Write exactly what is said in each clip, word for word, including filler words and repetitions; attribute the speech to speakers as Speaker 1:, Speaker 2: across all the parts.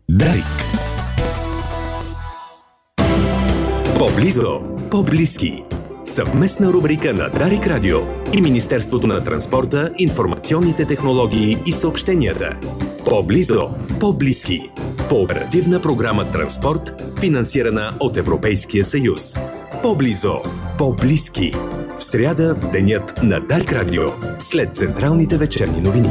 Speaker 1: Дарик. По-близо, по-близки. Съвместна рубрика на Дарик Радио и Министерството на транспорта, информационните технологии и съобщенията. По-близо, по-близки. По оперативна програма Транспорт, финансирана от Европейския съюз. По-близо, по-близки. В сряда в денят на Дарик Радио, след централните вечерни новини.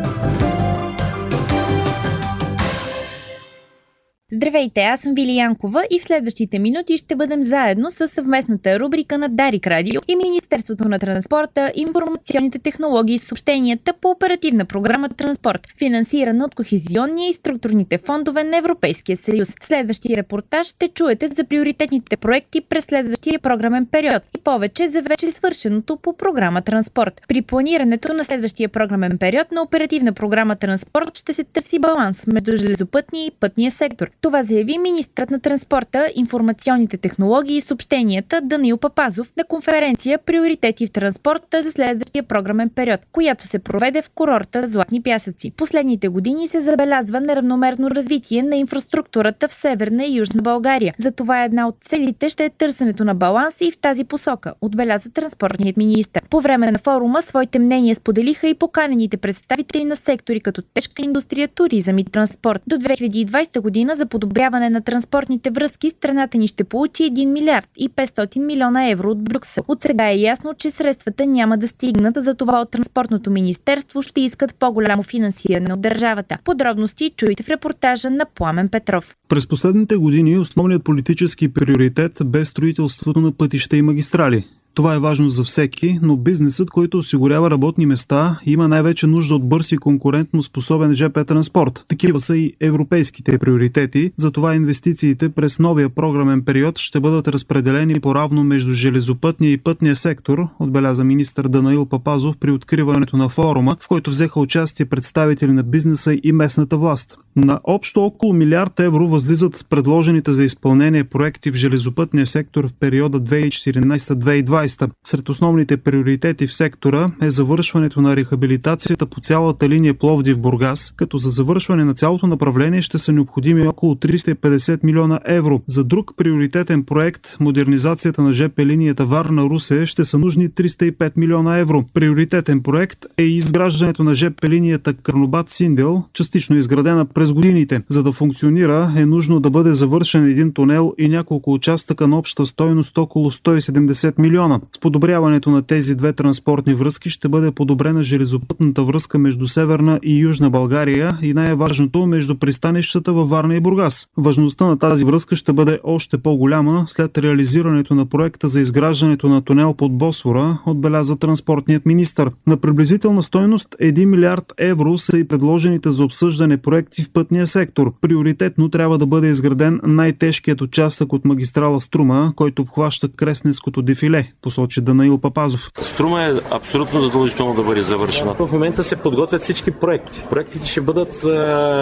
Speaker 2: Здравейте, аз съм Вили Янкова и в следващите минути ще бъдем заедно с съвместната рубрика на Дарик Радио и Министерството на транспорта, информационните технологии и съобщенията по оперативна програма Транспорт, финансирана от Кохезионния и структурните фондове на Европейския съюз. В следващия репортаж ще чуете за приоритетните проекти през следващия програмен период и повече за вече свършеното по програма Транспорт. При планирането на следващия програмен период на оперативна програма Транспорт ще се търси баланс между железопътния и пътния сектор. Това заяви министрът на транспорта, информационните технологии и съобщенията Данаил Папазов на конференция "Приоритети в транспорта за следващия програмен период", която се проведе в курорта Златни пясъци. Последните години се забелязва неравномерно развитие на инфраструктурата в Северна и Южна България. Затова една от целите ще е търсенето на баланс и в тази посока, отбеляза транспортният министър. По време на форума своите мнения споделиха и поканените представители на сектори като тежка индустрия, туризъм и транспорт. До две хиляди и двадесета година за подобряване на транспортните връзки страната ни ще получи един милиард и петстотин милиона евро от Брюксел. От сега е ясно, че средствата няма да стигнат, затова от Транспортното министерство ще искат по-голямо финансиране от държавата. Подробности чуйте в репортажа на Пламен Петров.
Speaker 3: През последните години основният политически приоритет бе строителството на пътища и магистрали. Това е важно за всеки, но бизнесът, който осигурява работни места, има най-вече нужда от бърз и конкурентно способен ЖП транспорт. Такива са и европейските приоритети, затова инвестициите през новия програмен период ще бъдат разпределени по-равно между железопътния и пътния сектор, отбеляза министър Данаил Папазов при откриването на форума, в който взеха участие представители на бизнеса и местната власт. На общо около милиард евро възлизат предложените за изпълнение проекти в железопътния сектор в периода две хиляди и четиринадесета - две хиляди и двадесета. Сред основните приоритети в сектора е завършването на рехабилитацията по цялата линия Пловдив-Бургас, като за завършване на цялото направление ще са необходими около триста и петдесет милиона евро. За друг приоритетен проект, модернизацията на ЖП линията Варна-Русе, ще са нужни триста и пет милиона евро. Приоритетен проект е и изграждането на ЖП линията Карнобат-Синдел, частично изградена през годините. За да функционира, е нужно да бъде завършен един тунел и няколко участъка на обща стойност около сто и седемдесет милиона. С подобряването на тези две транспортни връзки ще бъде подобрена железопътната връзка между Северна и Южна България и най-важното между пристанищата във Варна и Бургас. Важността на тази връзка ще бъде още по-голяма след реализирането на проекта за изграждането на тунел под Босфора, отбеляза транспортният министър. На приблизителна стойност един милиард евро са и предложените за обсъждане проекти в пътния сектор. Приоритетно трябва да бъде изграден най-тежкият участък от магистрала Струма, който обхваща Кресненското дефиле, посочи Данаил Папазов.
Speaker 4: Струма е абсолютно задължително да бъде завършена. В момента се подготвят всички проекти. Проектите ще бъдат е,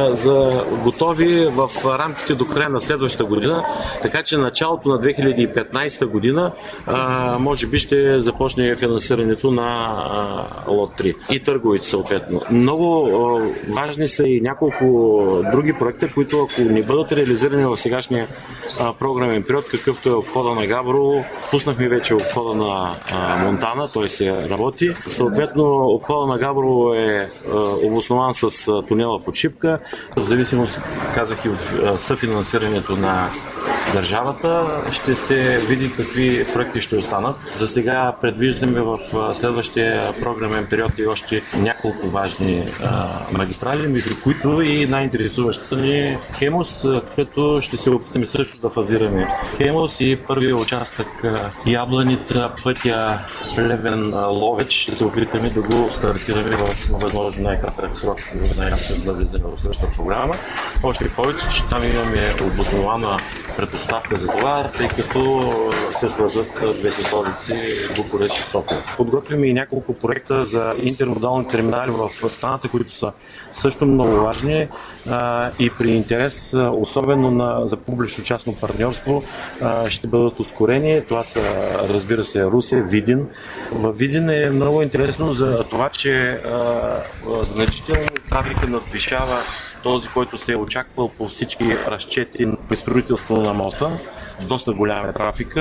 Speaker 4: за готови в рамките до края на следващата година, така че началото на две хиляди и петнадесета година е, може би ще започне финансирането на е, лот три и търговете съответно. Много е, важни са и няколко други проекта, които ако не бъдат реализирани в сегашния е, програмен период, какъвто е обхода на Габрово, пуснахме вече обхода на а, Монтана, той се работи. Съответно, обхода на Габрово е а, обоснован с а, тунела под Шипка. В зависимост, казах и от а, съфинансирането на държавата, ще се види какви проекти ще останат. За сега предвиждаме в а, следващия програмен период и още няколко важни а, магистрали, между които и най-интересуващата ни Хемус, като ще се опитаме също да фазираме Хемус и първият участък Ябланица, пътя Плевен-Ловеч, ще се опитаме да го стартираме в възможно най-кратък срок, най-ясно да влизаме в следващата програма. Още повече, че там имаме обоснована предпоставка за това, тъй като се свързват двете столици Букурещ и София. Подготвяме и няколко проекта за интермодални терминали в страната, които са също много важни а, и при интерес, особено на, за публично-частно партньорство, а, ще бъдат ускорени. Това са, разбира се, Русе, Видин. В Видин е много интересно за това, че а, значително трафика надвишава този, който се е очаквал по всички разчети при строителство на моста. Доста голяма трафика.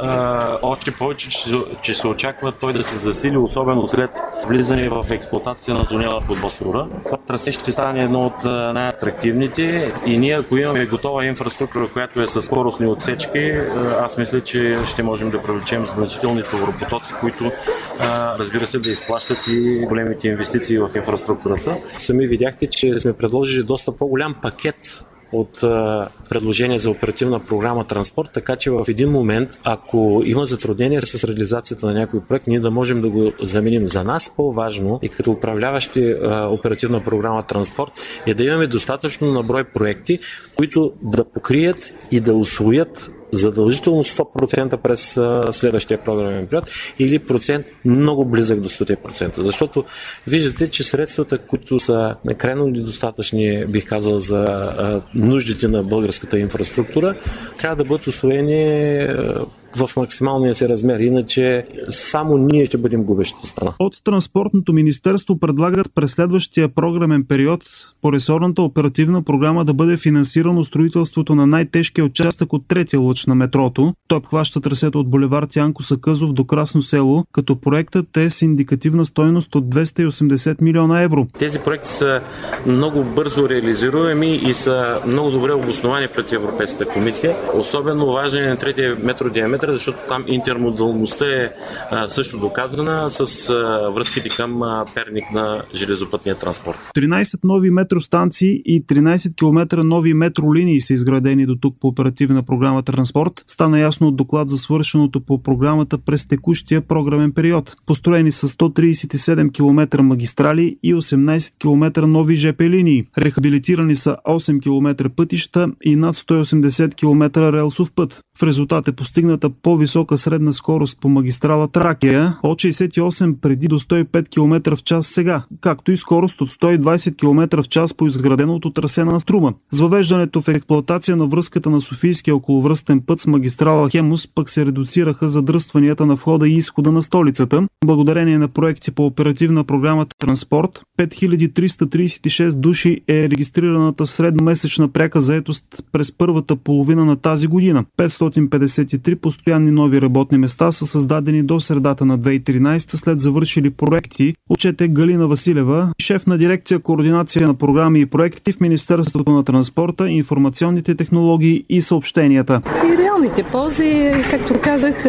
Speaker 4: А, още повече, че, че се очаква той да се засили, особено след влизане в експлоатация на тунела под Босфора. Това трасе ще стане едно от най-атрактивните и ние, ако имаме готова инфраструктура, която е със скоростни отсечки, аз мисля, че ще можем да привлечем значителни товаропотоци, които, а, разбира се, да изплащат и големите инвестиции в инфраструктурата. Сами видяхте, че сме предложили доста по-голям пакет от а, предложения за оперативна програма транспорт, така че в един момент, ако има затруднения с реализацията на някой проект, ние да можем да го заменим. За нас по-важно и като управляващи а, оперативна програма транспорт е да имаме достатъчно наброй проекти, които да покрият и да усвоят задължително сто процента през а, следващия програмен период или процент много близък до сто процента. Защото виждате, че средствата, които са крайно недостатъчни, бих казал, за а, нуждите на българската инфраструктура, трябва да бъдат усвоени а, в максималния си размер. Иначе само ние ще бъдем губещата страна.
Speaker 3: От Транспортното министерство предлагат през следващия програмен период по ресорната оперативна програма да бъде финансирано строителството на най-тежкия участък от третия лъч на метрото. Той обхваща трасето от булевард Янко Сакъзов до Красно село, като проектът е с индикативна стойност от двеста и осемдесет милиона евро.
Speaker 4: Тези проекти са много бързо реализируеми и са много добре обосновани пред Европейската комисия. Особено важен е на третия метродиаметър, защото там интермодалността е а, също доказана с а, връзките към а, Перник на железопътния транспорт.
Speaker 3: тринайсет нови метростанции и тринайсет километра нови метролинии са изградени до тук по оперативна програма транспорт. Стана ясно от доклад за свършеното по програмата през текущия програмен период. Построени са сто трийсет и седем километра магистрали и осемнайсет километра нови жп линии. Рехабилитирани са осем километра пътища и над сто и осемдесет километра релсов път. В резултат е постигната по-висока средна скорост по магистрала Тракия от шейсет и осем преди до сто и пет километра в час сега, както и скорост от сто и двайсет километра в час по изграденото трасе на Струма. С въвеждането в експлоатация на връзката на Софийския околовръстен път с магистрала Хемус пък се редуцираха задръстванията на входа и изхода на столицата. Благодарение на проекти по оперативна програма транспорт, пет хиляди триста трийсет и шест души е регистрираната средномесечна пряка заетост през първата половина на тази година. петстотин петдесет и три постоянни нови работни места са създадени до средата на две хиляди и тринайсета след завършили проекти, отчете Галина Василева, шеф на дирекция координация на програми и проекти в Министерството на транспорта, информационните технологии и съобщенията.
Speaker 5: И реалните ползи, както казах,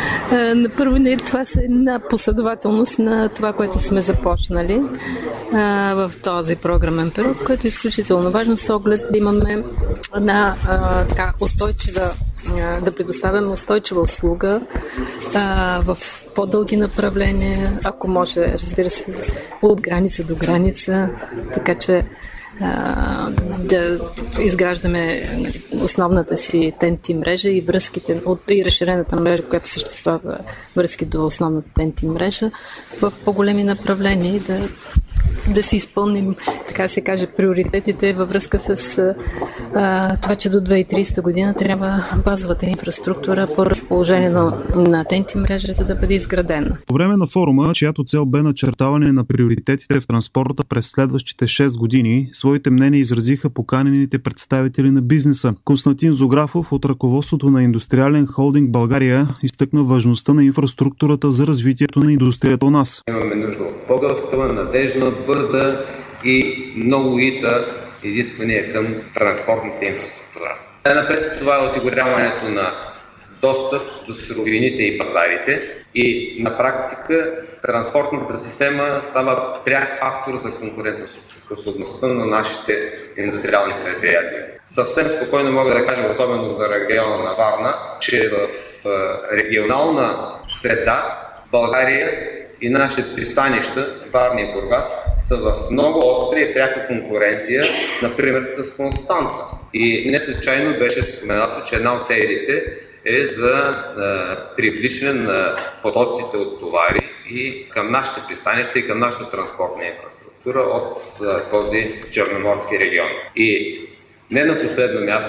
Speaker 5: на първо това са една последователност на това, което сме започнали в този програмен период, което е изключително важно с оглед да имаме една така устойчива да предоставяме устойчива услуга а, в по-дълги направления, ако може, разбира се, от граница до граница, така че а, да изграждаме основната си Т Н Т мрежа и връзките от и разширената мрежа, която съществува връзки до основната Т Н Т мрежа в по-големи направления и да да си изпълним, така се каже, приоритетите във връзка с а, това, че до две хиляди и трийсета година трябва базовата инфраструктура по разположение на, на Т Н Т мрежата да бъде изградена.
Speaker 3: По време на форума, чиято цел бе начертаване на приоритетите в транспорта през следващите шест години, своите мнения изразиха поканените представители на бизнеса. Константин Зографов от ръководството на Индустриален холдинг България изтъкна важността на инфраструктурата за развитието на индустрията у нас.
Speaker 6: Имаме нужда от по-гъвкава, надежна, бърза и много ита изисквания към транспортната инфраструктура. Най-напред това е осигуряването на достъп до суровините и пазарите и на практика транспортната система става пряк фактор за конкурентоспособността на нашите индустриални предприятия. Съвсем спокойно мога да кажа, особено за региона на Варна, че в регионална среда България и нашите пристанища, Варна и Бургас, са в много остра и пряка конкуренция, например с Констанца. И не случайно беше споменато, че една от целите е за е, привличане на потоците от товари и към нашите пристанища и към нашата транспортна инфраструктура от е, този черноморски регион. И не на последно място,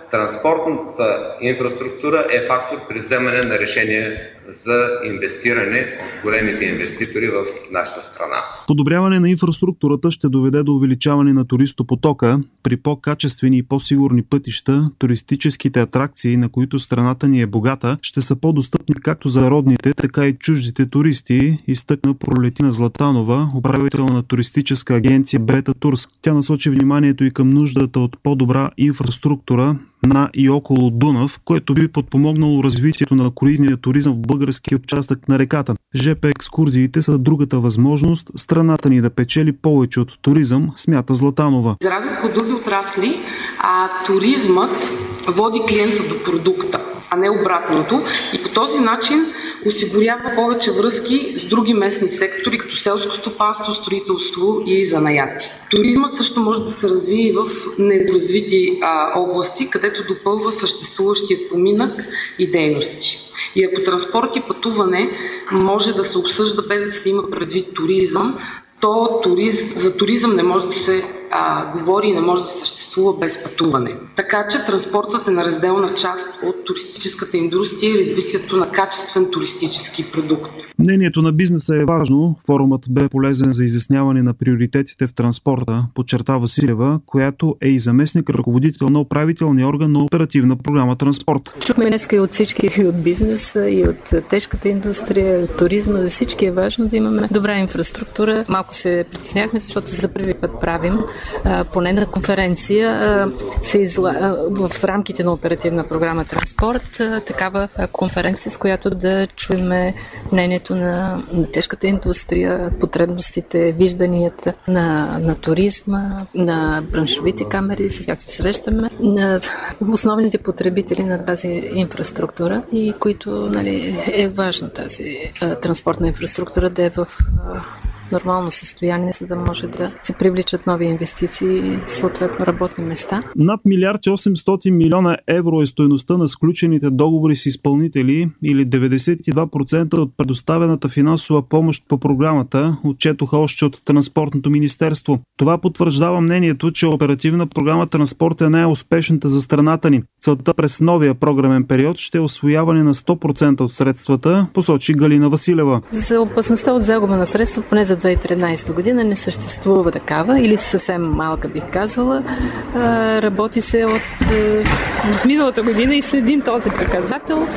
Speaker 6: транспортната инфраструктура е фактор при вземане на решение за инвестиране от големите инвеститори в нашата страна.
Speaker 3: Подобряване на инфраструктурата ще доведе до увеличаване на туристопотока. При по-качествени и по-сигурни пътища, туристическите атракции, на които страната ни е богата, ще са по-достъпни както за родните, така и чуждите туристи, изтъкна Пролетина Златанова, управител на туристическа агенция Бета Турс. Тя насочи вниманието и към нуждата от по-добра инфраструктура на и около Дунав, което би подпомогнало развитието на круизния туризъм в българския участък на реката. ЖП екскурзиите са другата възможност страната ни да печели повече от туризъм, смята Златанова.
Speaker 7: За разлика от други отрасли, а туризмът води клиента до продукта, а не обратното, и по този начин осигурява повече връзки с други местни сектори, като селско стопанство, строителство и занаяти. Туризмът също може да се развие в недоразвити а, области, където допълва съществуващия поминък и дейности. И ако транспорт и пътуване може да се обсъжда без да се има предвид туризъм, то туриз, за туризъм не може да се а, говори и не може да съществува без пътуване. Така че транспортът е неразделна част от туристическата индустрия и развитието на качествен туристически продукт.
Speaker 3: Мнението на бизнеса е важно. Форумът бе полезен за изясняване на приоритетите в транспорта, подчерта Василева, която е и заместник ръководител на управителния орган на оперативна програма Транспорт.
Speaker 5: Чухме днес и от всички, и от бизнеса, и от тежката индустрия, от туризма. За всички е важно да имаме добра инфраструктура. Малко се притесняхме, защото за първи път правим а, поне на конференция а, се изла... а, в рамките на оперативна програма Транспорт а, такава а, конференция, с която да чуем мнението на, на тежката индустрия, потребностите, вижданията на, на туризма, на браншовите камери, с тях се срещаме, на основните потребители на тази инфраструктура и които, нали, е важно тази а, транспортна инфраструктура да е в а, нормално състояние, за да може да се привличат нови инвестиции и съответно работни места.
Speaker 3: Над милиард и осемстотин милиона евро е стойността на сключените договори с изпълнители или деветдесет и два процента от предоставената финансова помощ по програмата, отчетоха още от Транспортното министерство. Това потвърждава мнението, че оперативна програма Транспорт е най-успешната за страната ни. Целта през новия програмен период ще е усвояване на сто процента от средствата, посочи Галина Василева.
Speaker 5: За опасността от загуба на средства, поне за две хиляди и тринадесета година не съществува такава, или съвсем малка бих казала. Работи се от миналата година и следим този показател.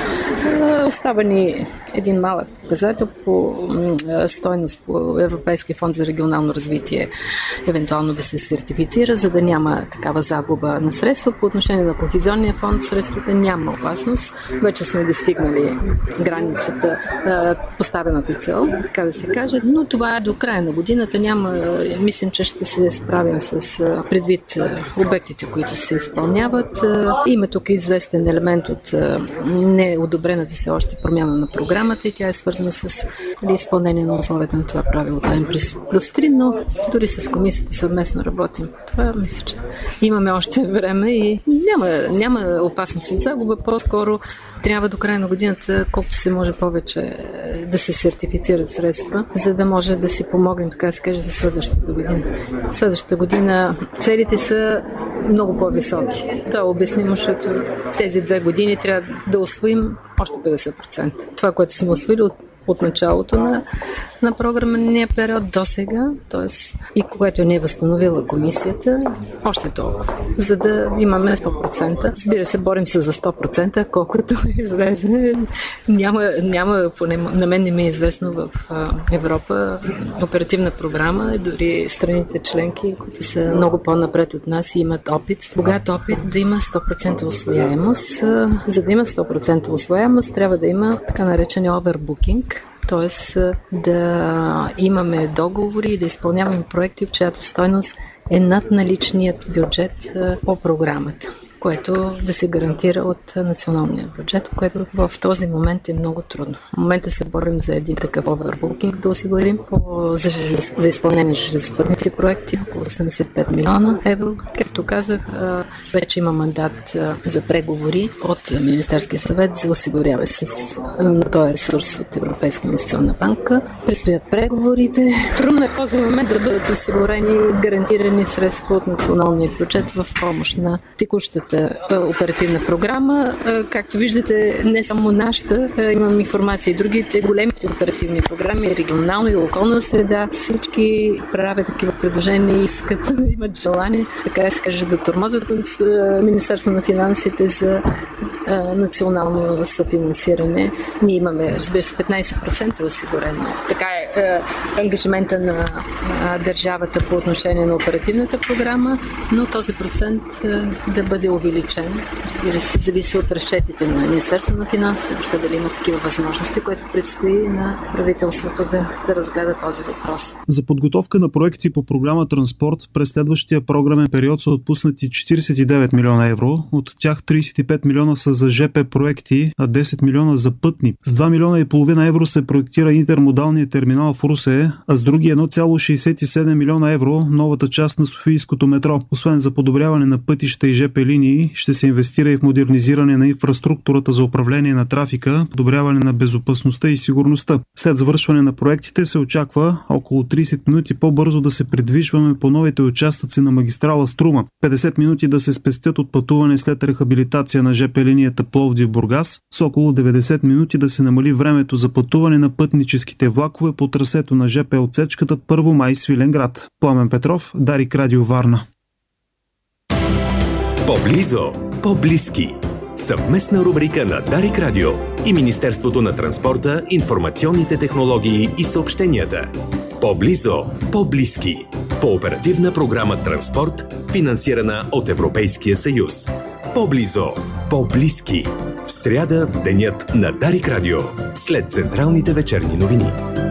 Speaker 5: Остава ни един малък показател по стойност по Европейския фонд за регионално развитие, евентуално да се сертифицира, за да няма такава загуба на средства. По отношение на Кохезионния фонд средствата няма опасност. Вече сме достигнали границата, поставената цел, така да се каже, но това е до края на годината. Няма, мислим, че ще се справим с предвид обектите, които се изпълняват. Има тук известен елемент от неодобрената се още промяна на програмата и тя е свързана с изпълнение на условията на това правило М плюс три, но дори с комисията съвместно работим. Това мисля, че имаме още време и няма, няма опасност от загуба. По-скоро трябва до края на годината колкото се може повече да се сертифицират средства, за да може да си помогнем, така да се каже, за следващата година. Следващата година целите са много по-високи. Това е обяснимо, защото тези две години трябва да усвоим още петдесет процента. Това, което сме усвоили от от началото на, на програмния период до сега, т.е. и което не е възстановила комисията, още толкова, за да имаме сто процента. Разбира се, борим се за сто процента, колкото излезе. Няма, няма, поне на мен не ми е известно в Европа оперативна програма, дори страните членки, които са много по-напред от нас и имат опит, богат опит да има сто процента усвояемост. За да има сто процента усвояемост, трябва да има така наречен овербукинг, т.е. да имаме договори и да изпълняваме проекти, в чиято стойност е над наличният бюджет по програмата, което да се гарантира от националния бюджет, което в този момент е много трудно. В момента се борим за един такъв овербукинг да осигурим по, за, за изпълнение на железопътните проекти, около осемдесет и пет милиона евро, като както казах, вече има мандат за преговори от Министерския съвет за осигуряване с, на този ресурс от Европейска инвестиционна банка. Предстоят преговорите. Трудно е в този момент да бъдат осигурени гарантирани средства от националния бюджет в помощ на текущата оперативна програма. Както виждате, не само нашата, имам информация и другите големите оперативни програми, регионално и околна среда. Всички правят такива предложения и искат, имат желание, така да се каже, да тормозят от Министерство на финансите за национално съфинансиране. Ние имаме, разбира се, петнайсет процента осигурено. Така е, е ангажимента на е, държавата по отношение на оперативната програма, но този процент е, да бъде увеличен. Разбира се, зависи от разчетите на Министерство на финансите, въобще дали има такива възможности, което предстои на правителството да, да разгледа този въпрос.
Speaker 3: За подготовка на проекти по програма Транспорт през следващия програмен период са отпуснати четирийсет и девет милиона евро. От тях трийсет и пет милиона са за ЖП проекти, а десет милиона за пътни. С два милиона и половина евро се проектира интермодалния терминал в Русе, а с други едно цяло шейсет и седем милиона евро новата част на Софийското метро. Освен за подобряване на пътища и ЖП линии, ще се инвестира и в модернизиране на инфраструктурата за управление на трафика, подобряване на безопасността и сигурността. След завършване на проектите се очаква около трийсет минути по-бързо да се придвижваме по новите участъци на магистрала Струма, петдесет минути да се спестят от пътуване след рехабилитация на ЖП линията Пловдив-Бургас, с около деветдесет минути да се намали времето за пътуване на пътническите влакове по трасето на ЖП отсечката Първомай Свиленград. Пламен Петров, Дарик Радио Варна.
Speaker 1: По-близо, по-близки. Съвместна рубрика на Дарик Радио и Министерството на транспорта, информационните технологии и съобщенията. По-близо, по-близки. По оперативна програма Транспорт, финансирана от Европейския съюз. По-близо, по-близки. В сряда в денят на Дарик Радио, след централните вечерни новини.